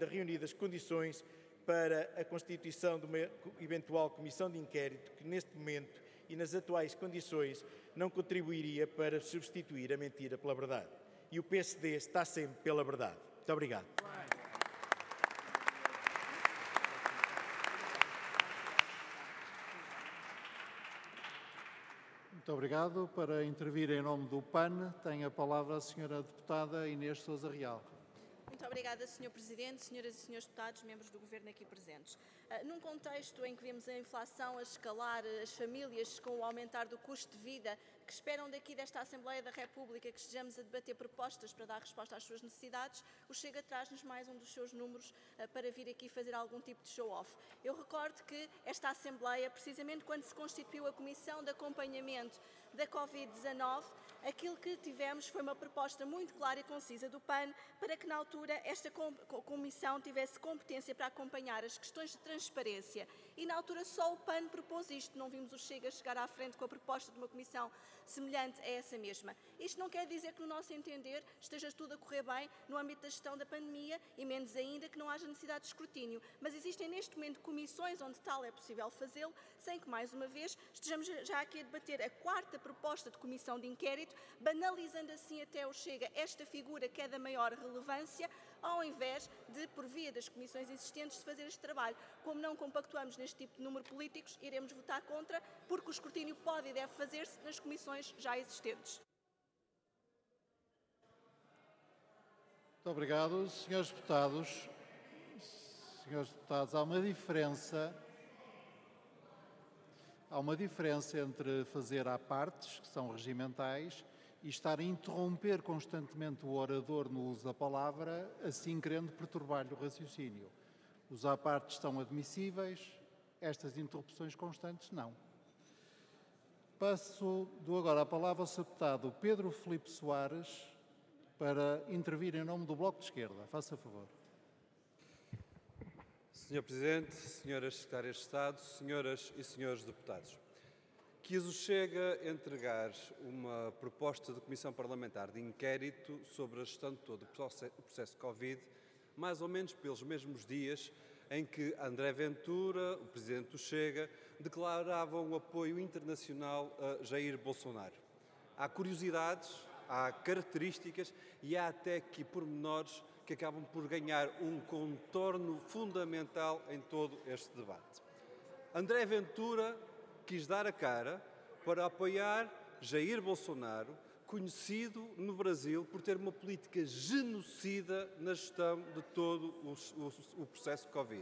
reunidas condições para a constituição de uma eventual comissão de inquérito que, neste momento e nas atuais condições, não contribuiria para substituir a mentira pela verdade. E o PSD está sempre pela verdade. Muito obrigado. Muito obrigado. Para intervir em nome do PAN, tem a palavra a senhora deputada Inês Sousa Real. Muito obrigada, Sr. Presidente, senhoras e senhores deputados, membros do Governo aqui presentes. Num contexto em que vemos a inflação a escalar, as famílias com o aumentar do custo de vida, que esperam daqui desta Assembleia da República que estejamos a debater propostas para dar resposta às suas necessidades, o Chega traz-nos mais um dos seus números para vir aqui fazer algum tipo de show-off. Eu recordo que esta Assembleia, precisamente quando se constituiu a Comissão de Acompanhamento da Covid-19, aquilo que tivemos foi uma proposta muito clara e concisa do PAN para que, na altura, esta comissão tivesse competência para acompanhar as questões de transparência. E, na altura, só o PAN propôs isto. Não vimos o Chega chegar à frente com a proposta de uma comissão semelhante a essa mesma. Isto não quer dizer que, no nosso entender, esteja tudo a correr bem no âmbito da gestão da pandemia e, menos ainda, que não haja necessidade de escrutínio. Mas existem, neste momento, comissões onde tal é possível fazê-lo, sem que, mais uma vez, estejamos já aqui a debater a quarta proposta de comissão de inquérito, banalizando assim até o Chega esta figura que é da maior relevância, ao invés de, por via das comissões existentes, de fazer este trabalho. Como não compactuamos neste tipo de número políticos, iremos votar contra, porque o escrutínio pode e deve fazer-se nas comissões já existentes. Muito obrigado. Senhores deputados, há uma diferença entre fazer à partes, que são regimentais, e estar a interromper constantemente o orador no uso da palavra, assim querendo perturbar-lhe o raciocínio. Os à partes estão admissíveis, estas interrupções constantes não. Dou agora a palavra ao Sr. Deputado Pedro Filipe Soares para intervir em nome do Bloco de Esquerda. Faça favor. Sr. Presidente, Senhoras Secretárias de Estado, Senhoras e Senhores Deputados, quis o Chega entregar uma proposta de Comissão Parlamentar de Inquérito sobre a gestão de todo o processo Covid, mais ou menos pelos mesmos dias em que André Ventura, o Presidente do Chega, declarava um apoio internacional a Jair Bolsonaro. Há curiosidades, há características e há até aqui pormenores que acabam por ganhar um contorno fundamental em todo este debate. André Ventura quis dar a cara para apoiar Jair Bolsonaro, conhecido no Brasil por ter uma política genocida na gestão de todo o processo Covid.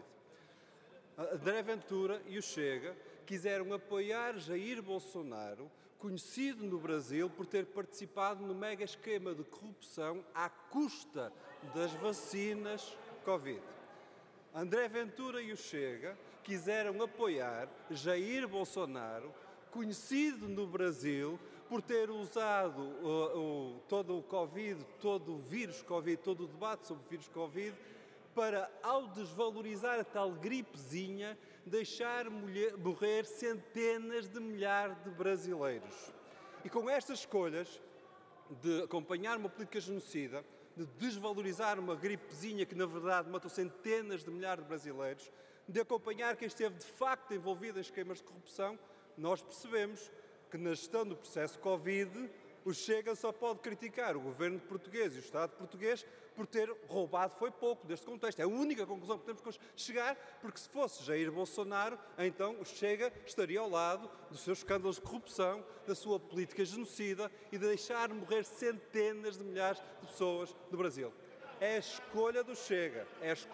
André Ventura e o Chega quiseram apoiar Jair Bolsonaro, conhecido no Brasil por ter participado no mega esquema de corrupção à custa das vacinas Covid. André Ventura e o Chega quiseram apoiar Jair Bolsonaro, conhecido no Brasil por ter usado todo o Covid, todo o vírus Covid, todo o debate sobre o vírus Covid, para, ao desvalorizar a tal gripezinha, deixar morrer centenas de milhares de brasileiros. E com estas escolhas de acompanhar uma política genocida, de desvalorizar uma gripezinha que, na verdade, matou centenas de milhares de brasileiros, de acompanhar quem esteve, de facto, envolvido em esquemas de corrupção, nós percebemos que, na gestão do processo Covid, o Chega só pode criticar o governo português e o Estado português por ter roubado foi pouco deste contexto. É a única conclusão que podemos chegar, porque se fosse Jair Bolsonaro, então o Chega estaria ao lado dos seus escândalos de corrupção, da sua política genocida e de deixar morrer centenas de milhares de pessoas no Brasil. É a escolha do Chega,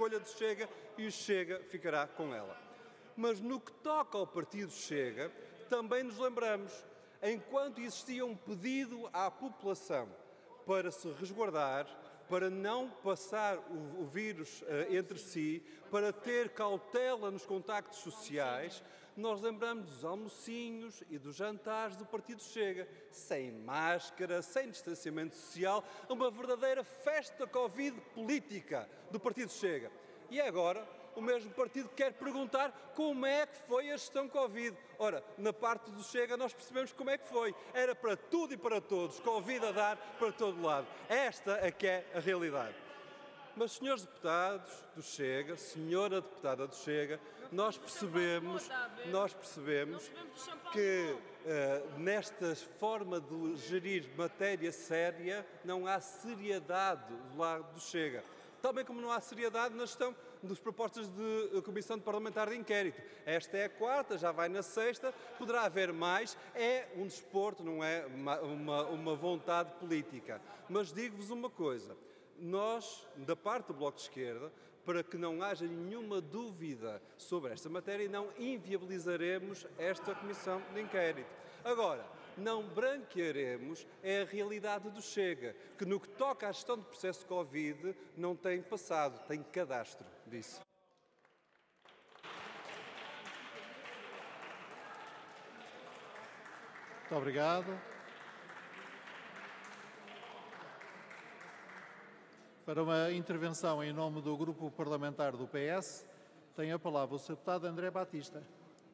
e o Chega ficará com ela. Mas no que toca ao partido Chega, também nos lembramos, enquanto existia um pedido à população para se resguardar, para não passar o vírus entre si, para ter cautela nos contactos sociais, nós lembramos dos almocinhos e dos jantares do Partido Chega, sem máscara, sem distanciamento social, uma verdadeira festa Covid política do Partido Chega. E agora o mesmo partido quer perguntar como é que foi a gestão Covid. Ora, na parte do Chega nós percebemos como é que foi. Era para tudo e para todos, Covid a dar para todo lado. Esta é que é a realidade. Mas, senhores deputados do Chega, senhora deputada do Chega, nós percebemos que nesta forma de gerir matéria séria não há seriedade do lado do Chega. Também como não há seriedade na gestão das propostas de Comissão Parlamentar de Inquérito. Esta é a quarta, já vai na sexta, poderá haver mais, é um desporto, não é uma vontade política. Mas digo-vos uma coisa, nós, da parte do Bloco de Esquerda, para que não haja nenhuma dúvida sobre esta matéria, não inviabilizaremos esta Comissão de Inquérito. Agora, não branquearemos a realidade do Chega, que no que toca à gestão do processo Covid não tem passado, tem cadastro disso. Muito obrigado. Para uma intervenção em nome do Grupo Parlamentar do PS, tem a palavra o Sr. Deputado André Batista.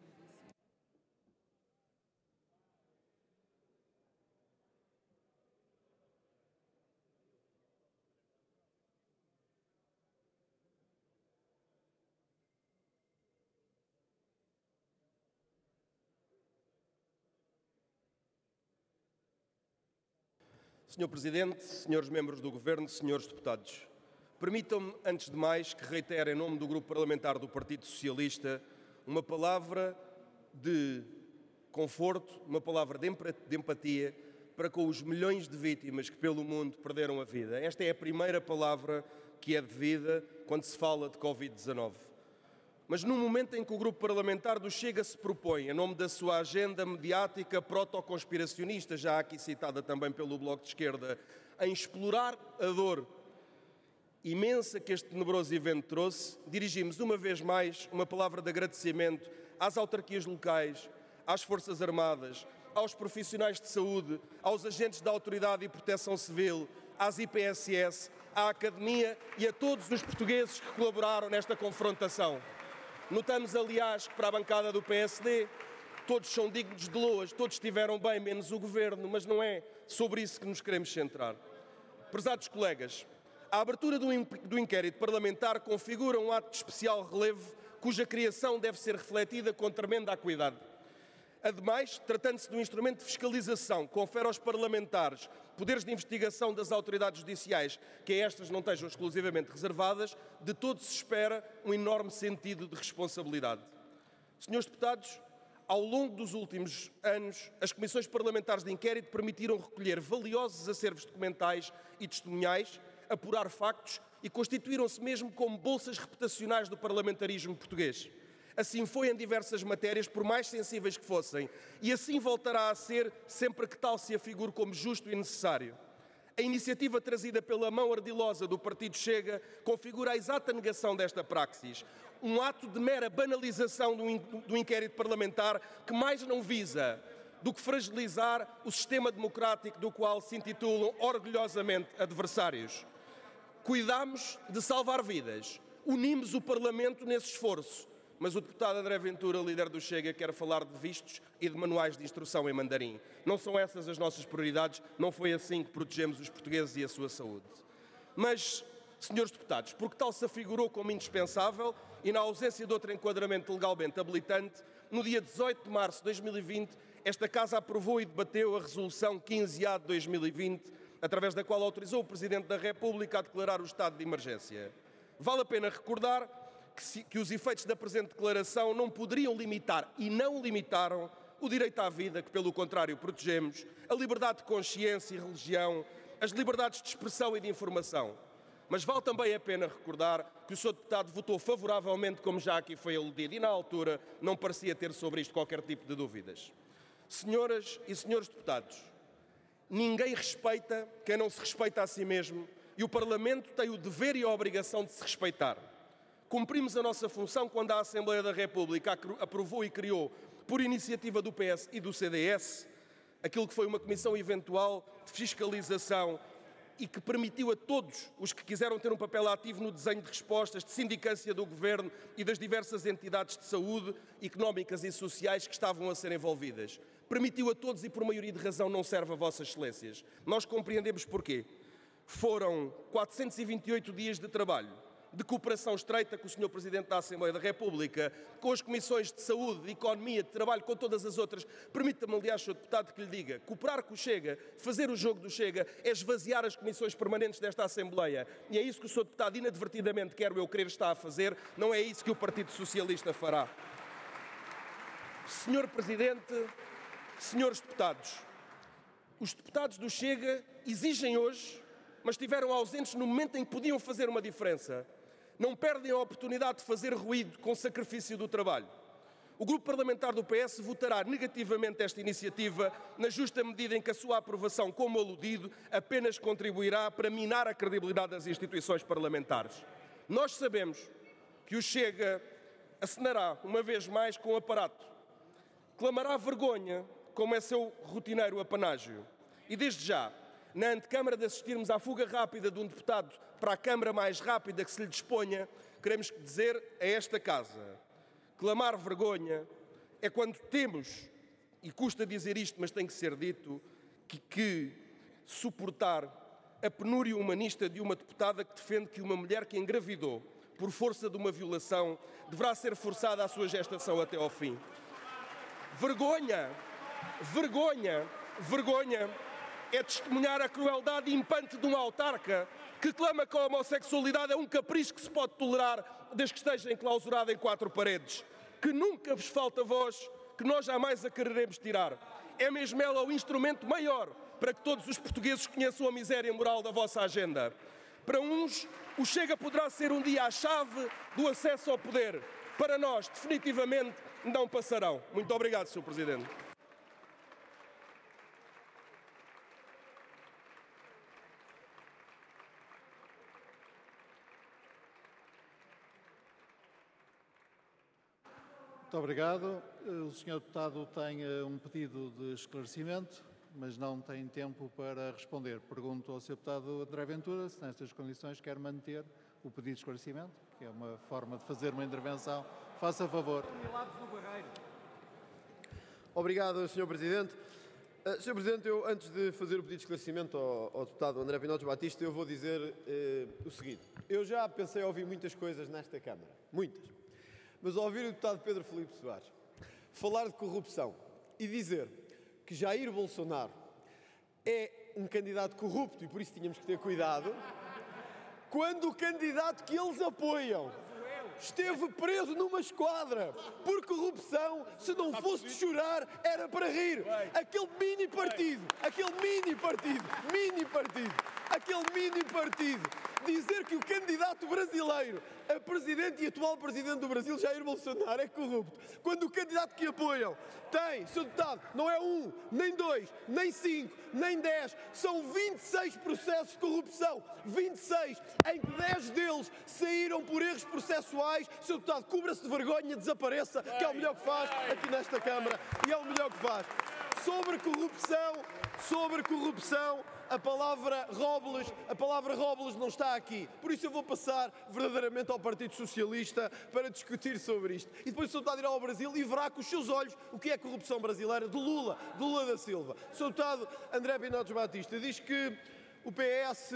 Senhor Presidente, senhores membros do Governo, senhores deputados, permitam-me, antes de mais, que reitere em nome do Grupo Parlamentar do Partido Socialista uma palavra de conforto, uma palavra de empatia para com os milhões de vítimas que pelo mundo perderam a vida. Esta é a primeira palavra que é devida quando se fala de Covid-19. Mas no momento em que o Grupo Parlamentar do Chega se propõe, em nome da sua agenda mediática protoconspiracionista, já aqui citada também pelo Bloco de Esquerda, em explorar a dor imensa que este tenebroso evento trouxe, dirigimos uma vez mais uma palavra de agradecimento às autarquias locais, às Forças Armadas, aos profissionais de saúde, aos agentes da Autoridade e Proteção Civil, às IPSS, à Academia e a todos os portugueses que colaboraram nesta confrontação. Notamos, aliás, que para a bancada do PSD todos são dignos de loas, todos estiveram bem, menos o Governo, mas não é sobre isso que nos queremos centrar. Prezados colegas, a abertura do inquérito parlamentar configura um ato de especial relevo cuja criação deve ser refletida com tremenda acuidade. Ademais, tratando-se de um instrumento de fiscalização que confere aos parlamentares poderes de investigação das autoridades judiciais, que a estas não estejam exclusivamente reservadas, de todo se espera um enorme sentido de responsabilidade. Senhores deputados, ao longo dos últimos anos, as comissões parlamentares de inquérito permitiram recolher valiosos acervos documentais e testemunhais, apurar factos e constituíram-se mesmo como bolsas reputacionais do parlamentarismo português. Assim foi em diversas matérias, por mais sensíveis que fossem, e assim voltará a ser sempre que tal se afigure como justo e necessário. A iniciativa trazida pela mão ardilosa do Partido Chega configura a exata negação desta praxis, um ato de mera banalização do inquérito parlamentar que mais não visa do que fragilizar o sistema democrático do qual se intitulam orgulhosamente adversários. Cuidamos de salvar vidas, unimos o Parlamento nesse esforço, mas o deputado André Ventura, líder do Chega, quer falar de vistos e de manuais de instrução em mandarim. Não são essas as nossas prioridades, não foi assim que protegemos os portugueses e a sua saúde. Mas, senhores deputados, porque tal se afigurou como indispensável e na ausência de outro enquadramento legalmente habilitante, no dia 18 de março de 2020, esta Casa aprovou e debateu a Resolução 15A de 2020, através da qual autorizou o Presidente da República a declarar o estado de emergência. Vale a pena recordar que os efeitos da presente declaração não poderiam limitar, e não limitaram, o direito à vida, que pelo contrário protegemos, a liberdade de consciência e religião, as liberdades de expressão e de informação. Mas vale também a pena recordar que o Sr. Deputado votou favoravelmente, como já aqui foi aludido, e na altura não parecia ter sobre isto qualquer tipo de dúvidas. Senhoras e senhores deputados, ninguém respeita quem não se respeita a si mesmo, e o Parlamento tem o dever e a obrigação de se respeitar. Cumprimos a nossa função quando a Assembleia da República aprovou e criou, por iniciativa do PS e do CDS, aquilo que foi uma comissão eventual de fiscalização e que permitiu a todos os que quiseram ter um papel ativo no desenho de respostas, de sindicância do Governo e das diversas entidades de saúde, económicas e sociais que estavam a ser envolvidas. Permitiu a todos e por maioria de razão não serve a vossas excelências. Nós compreendemos porquê. Foram 428 dias de trabalho, de cooperação estreita com o Sr. Presidente da Assembleia da República, com as comissões de Saúde, de Economia, de Trabalho, com todas as outras. Permita-me, aliás, Sr. Deputado, que lhe diga, cooperar com o Chega, fazer o jogo do Chega, é esvaziar as comissões permanentes desta Assembleia. E é isso que o Sr. Deputado, inadvertidamente, quero eu crer, está a fazer. Não é isso que o Partido Socialista fará. Sr. Presidente, senhores deputados, os deputados do Chega exigem hoje, mas estiveram ausentes no momento em que podiam fazer uma diferença. Não perdem a oportunidade de fazer ruído com sacrifício do trabalho. O Grupo Parlamentar do PS votará negativamente esta iniciativa, na justa medida em que a sua aprovação, como aludido, apenas contribuirá para minar a credibilidade das instituições parlamentares. Nós sabemos que o Chega acenará, uma vez mais, com o aparato. Clamará vergonha, como é seu rotineiro apanágio. E desde já, na antecâmara de assistirmos à fuga rápida de um deputado para a Câmara mais rápida que se lhe disponha, queremos dizer a esta Casa: clamar vergonha é quando temos, e custa dizer isto, mas tem que ser dito, que suportar a penúria humanista de uma deputada que defende que uma mulher que engravidou por força de uma violação deverá ser forçada à sua gestação até ao fim. Vergonha, vergonha, vergonha é testemunhar a crueldade impante de um autarca que clama que a homossexualidade é um capricho que se pode tolerar desde que esteja enclausurado em 4 paredes. Que nunca vos falta voz, que nós jamais a quereremos tirar. É mesmo ela o instrumento maior para que todos os portugueses conheçam a miséria moral da vossa agenda. Para uns, o Chega poderá ser um dia a chave do acesso ao poder. Para nós, definitivamente, não passarão. Muito obrigado, Sr. Presidente. Muito obrigado. O Sr. Deputado tem um pedido de esclarecimento, mas não tem tempo para responder. Pergunto ao Sr. Deputado André Ventura se nestas condições quer manter o pedido de esclarecimento, que é uma forma de fazer uma intervenção. Faça favor. Obrigado, Sr. Presidente. Sr. Presidente, eu, antes de fazer o pedido de esclarecimento ao deputado André Pinotes Batista, eu vou dizer o seguinte. Eu já pensei a ouvir muitas coisas nesta Câmara, muitas. Mas ao ouvir o deputado Pedro Filipe Soares falar de corrupção e dizer que Jair Bolsonaro é um candidato corrupto e por isso tínhamos que ter cuidado, quando o candidato que eles apoiam esteve preso numa esquadra por corrupção, se não fosse de chorar, era para rir. Aquele mini partido, dizer que o candidato brasileiro a presidente e atual presidente do Brasil, Jair Bolsonaro, é corrupto, quando o candidato que apoiam tem, Sr. Deputado, não é 1, nem 2, nem 5, nem 10, são 26 processos de corrupção, 26, em que 10 deles saíram por erros processuais. Sr. Deputado, cubra-se de vergonha, desapareça, que é o melhor que faz aqui nesta Câmara, e é o melhor que faz. Sobre corrupção, a palavra Robles não está aqui. Por isso eu vou passar verdadeiramente ao Partido Socialista para discutir sobre isto. E depois o Sr. Deputado irá ao Brasil e verá com os seus olhos o que é a corrupção brasileira de Lula da Silva. O Sr. Deputado André Pinotes Batista diz que o PS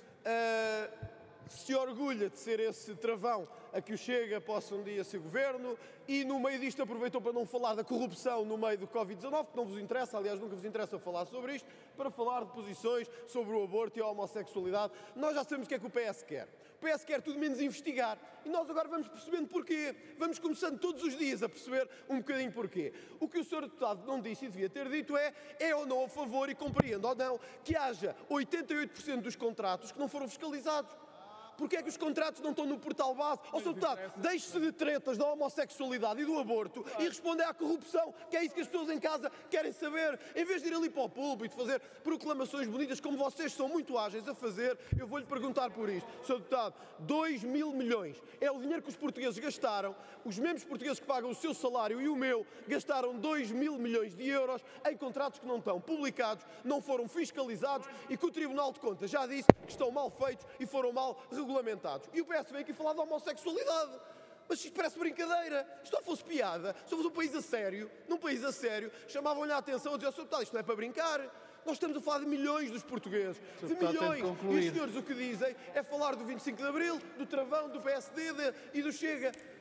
se orgulha de ser esse travão a que o Chega possa um dia ser governo e no meio disto aproveitou para não falar da corrupção no meio do Covid-19, que não vos interessa, aliás nunca vos interessa falar sobre isto, para falar de posições sobre o aborto e a homossexualidade. Nós já sabemos o que é que o PS quer. O PS quer tudo menos investigar e nós agora vamos percebendo porquê. Vamos começando todos os dias a perceber um bocadinho porquê. O que o Sr. Deputado não disse e devia ter dito é ou não a favor e compreendo ou não que haja 88% dos contratos que não foram fiscalizados. Porquê é que os contratos não estão no portal base? Ó, Sr. Deputado, deixe-se de tretas da homossexualidade e do aborto e responda à corrupção, que é isso que as pessoas em casa querem saber. Em vez de ir ali para o púlpito fazer proclamações bonitas, como vocês são muito ágeis a fazer, eu vou-lhe perguntar por isto. Sr. Deputado, 2 mil milhões é o dinheiro que os portugueses gastaram, os mesmos portugueses que pagam o seu salário e o meu, gastaram 2 mil milhões de euros em contratos que não estão publicados, não foram fiscalizados e que o Tribunal de Contas já disse que estão mal feitos e foram mal regulamentados. E o PS vem aqui falar de homossexualidade. Mas isto parece brincadeira. Isto não fosse piada, se fosse um país a sério, num país a sério, chamavam-lhe a atenção a dizer, Sr. Deputado, isto não é para brincar. Nós estamos a falar de milhões dos portugueses. De Deputado, tem de milhões. E concluir. os senhores o que dizem é falar do 25 de Abril, do Travão, do PSD e do Chega.